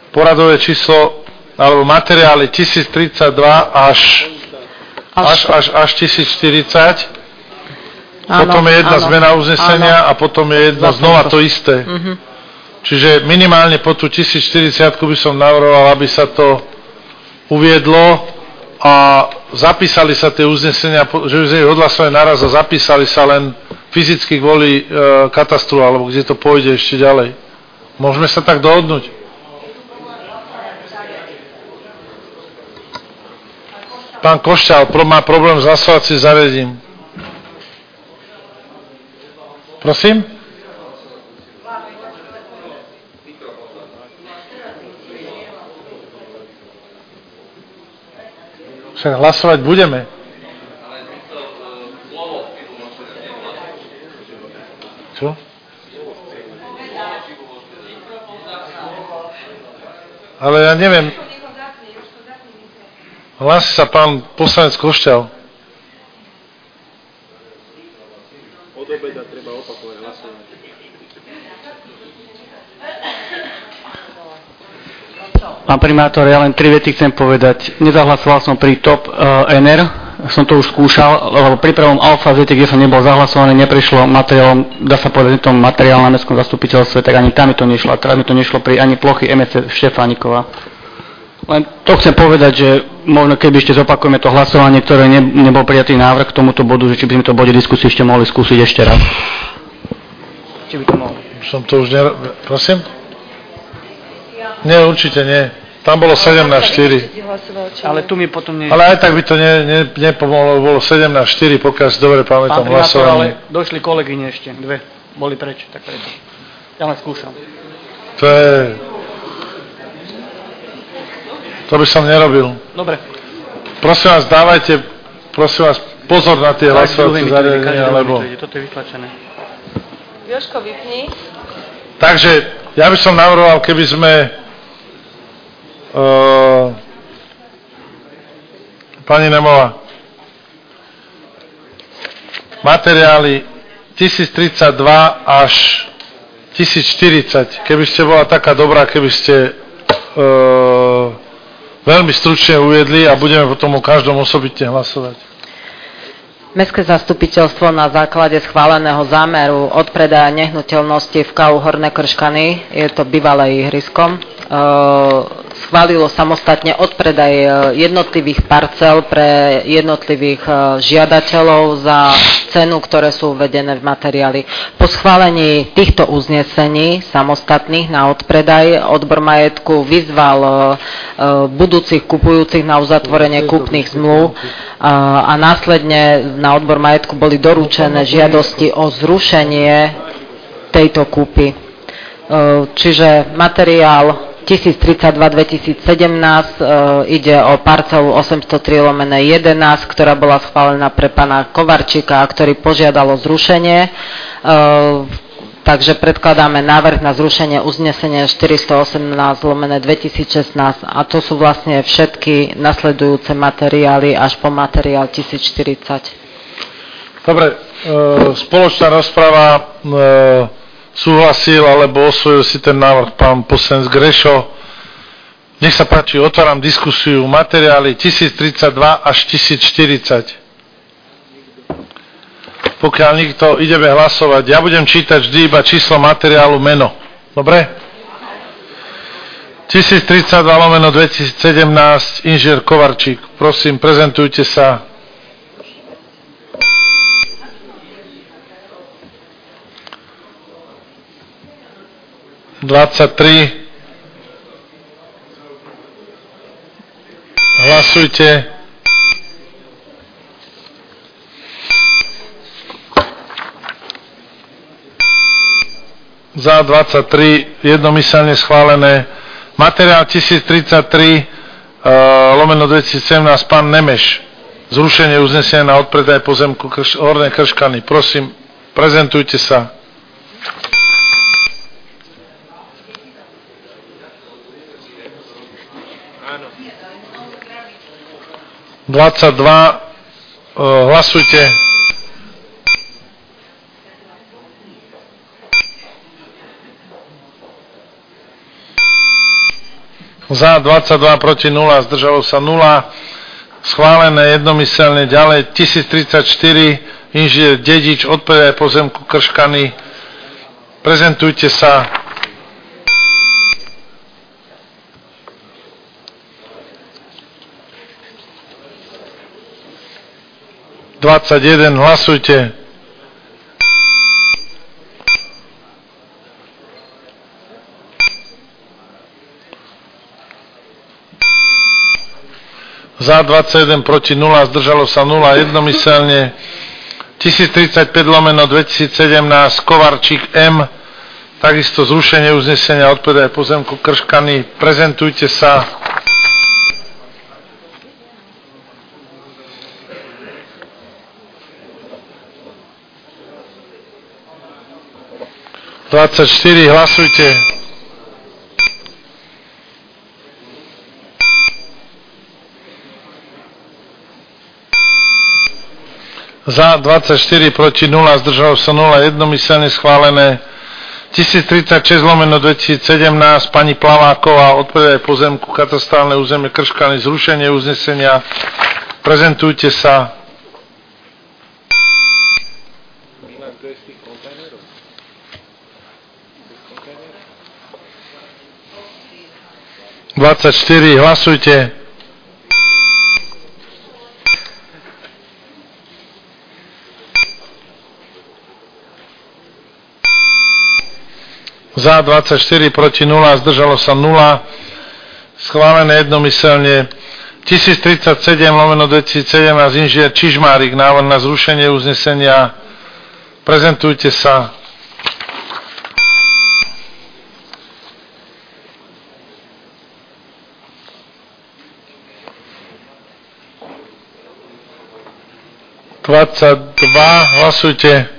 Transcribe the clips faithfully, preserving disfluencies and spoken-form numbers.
poradové číslo alebo materiály tisíctridsaťdva až, až, až, až tisícštyridsať. Áno, potom je jedna áno, zmena uznesenia áno. A potom je jedno znova to isté. Uh-huh. Čiže minimálne po tú tisícštyridsať by som navrhoval, aby sa to uviedlo a zapísali sa tie uznesenia, že by sme ich odhlasovali naraz a zapísali sa len fyzicky kvôli e, katastru, alebo kde to pôjde ešte ďalej. Môžeme sa tak dohodnúť? Pán Košťal má problém s hlasovacím zariadením. Prosím? Však hlasovať budeme. Čo? Ale ja neviem. Hlási sa pán poslanec Košťal. Od obeda treba opakovať hlasovanie. Pán primátor, ja len tri vety chcem povedať. Nezahlasoval som pri top uh, en er, som to už skúšal, lebo pri prvom alfa zete, kde som nebol zahlasovaný, neprešlo materiálom, dá sa povedať, tom materiál na mestskom zastupiteľstve, tak ani tam mi to nešlo. A teraz mi to nešlo pri ani plochy em es cé Štefánikova. Len to chcem povedať, že možno keby ešte zopakujeme to hlasovanie, ktoré ne, nebol prijatý návrh k tomuto bodu, že či by sme to bode diskusie ešte mohli skúsiť ešte raz. Či by to mohli. Som to už ner... Prosím? Nie, určite nie. Tam bolo sedem na štyri. Ale tu mi potom nie... Ale aj tak by to ne, ne, nepomohlo, bolo sedem na štyri, pokiaľ si dobre pamätám hlasovanie. Ale došli kolegyne ešte, dve. Boli preč, tak preto. Ja len skúšam. To je... To by som nerobil. Dobre. Prosím vás, dávajte, prosím vás, pozor na tie hlasovacie zariadenia, lebo... Toto je vytlačené. Jožko, vypni. Takže, ja by som navrhoval, keby sme... Uh, pani Nemová, materiály tisíctridsaťdva až tisícštyridsať, keby ste bola taká dobrá, keby ste... Uh, veľmi stručne uviedli a budeme potom o každom osobitne hlasovať. Mestské zastupiteľstvo na základe schváleného zámeru odpredaja nehnuteľnosti v ká ú Horné Krškany, je to bývalé ihrisko, schválilo samostatne odpredaj jednotlivých parcel pre jednotlivých žiadateľov za cenu, ktoré sú uvedené v materiáli. Po schválení týchto uznesení samostatných na odpredaj odbor majetku vyzval budúcich kupujúcich na uzatvorenie kúpnych zmluv a následne na odbor majetku boli doručené žiadosti o zrušenie tejto kúpy. Čiže materiál tisíctridsaťdva dvetisícsedemnásť e, ide o parcelu osemstotri lomeno jedenásť, ktorá bola schválená pre pána Kovarčíka, ktorý požiadalo zrušenie. E, takže predkladáme návrh na zrušenie uznesenia štyristoosemnásť lomeno dvetisícšestnásť a to sú vlastne všetky nasledujúce materiály až po materiál tisícštyridsať. Dobre, e, spoločná rozprava e, súhlasil alebo osvojil si ten návrh pán poslanec Grešo. Nech sa páči, otváram diskusiu. Materiály tisíctridsaťdva až tisícštyridsať. Pokiaľ nikto, ideme hlasovať. Ja budem čítať vždy iba číslo materiálu, meno. Dobre? tisíctridsaťdva lomeno dvetisícsedemnásť, inžinier Kovarčík. Prosím, prezentujte sa. dvadsaťtri. Hlasujte. Za dvadsaťtri, jednomyselne schválené. Materiál tisíctridsaťtri, uh, lomeno dvetisícsedemnásť, pán Nemeš. Zrušenie uznesenia na odpredaj pozemku Krš- Horné Krškany. Prosím, prezentujte sa. dvadsaťdva, hlasujte. Za dvadsaťdva, proti nula, zdržalo sa nula. Schválené jednomyselne. Ďalej tisíctridsaťštyri, inžinier Dedič, odpredaj pozemku Krškany. Prezentujte sa. dvadsaťjeden, hlasujte. Za dvadsaťjeden, proti nula, zdržalo sa nula, jednomyselne. tisíctridsaťpäť lomeno dvetisícsedemnásť, Kovarčík M, takisto zrušenie uznesenia odpredaj pozemku Krškany. Prezentujte sa. dvadsaťštyri, hlasujte. Za dvadsaťštyri, proti nula, zdržalo sa nula, jednomyselne schválené. tisíctridsaťšesť lomeno dvetisícsedemnásť, pani Plaváková, odpredaj pozemku katastrálne územie Krškany, zrušenie uznesenia. Prezentujte sa. dvadsaťštyri, hlasujte. Za dvadsaťštyri, proti nula, zdržalo sa nula. Schválené jednomyselne. tisíctridsaťsedem lomeno dvetisícsedemnásť, inžinier Čižmárik, návrh na zrušenie uznesenia. Prezentujte sa. dvadsaťdva, hlasujte.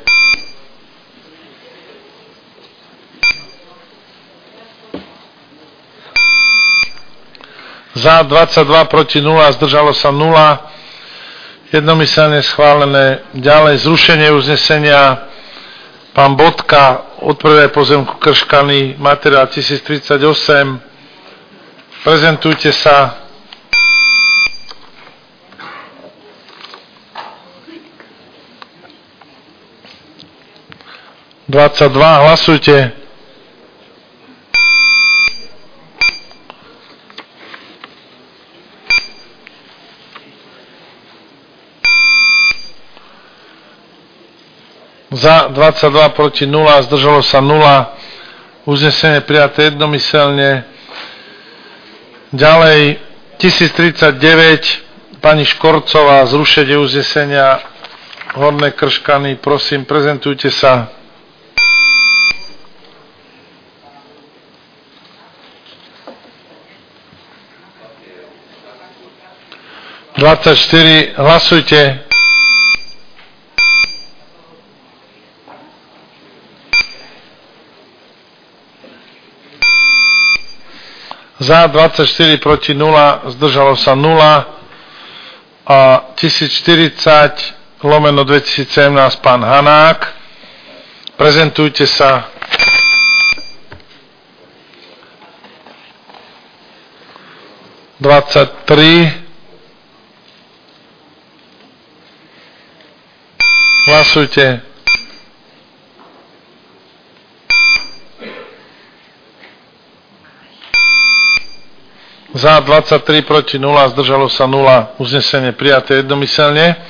Za dvadsaťdva, proti nula, zdržalo sa nula. Jednomyselne schválené. Ďalej zrušenie uznesenia. Pán Bodka, odpredaj pozemku Krškany, materiál tisíctridsaťosem. Prezentujte sa. dvadsaťdva, hlasujte. Za dvadsaťdva, proti nula, zdržalo sa nula. Uznesenie prijaté jednomyselne. Ďalej tisíctridsaťdeväť, pani Škorcová, zrušenie uznesenia Horné Krškany. Prosím, prezentujte sa. dvadsaťštyri, hlasujte. Za dvadsaťštyri, proti nula, zdržalo sa nula. A tisícštyridsať lomeno dvetisícsedemnásť, pán Hanák. Prezentujte sa. dvadsaťtri. Hlasujte. Za dvadsaťtri, proti nula, zdržalo sa nula. Uznesenie prijaté jednomyselne.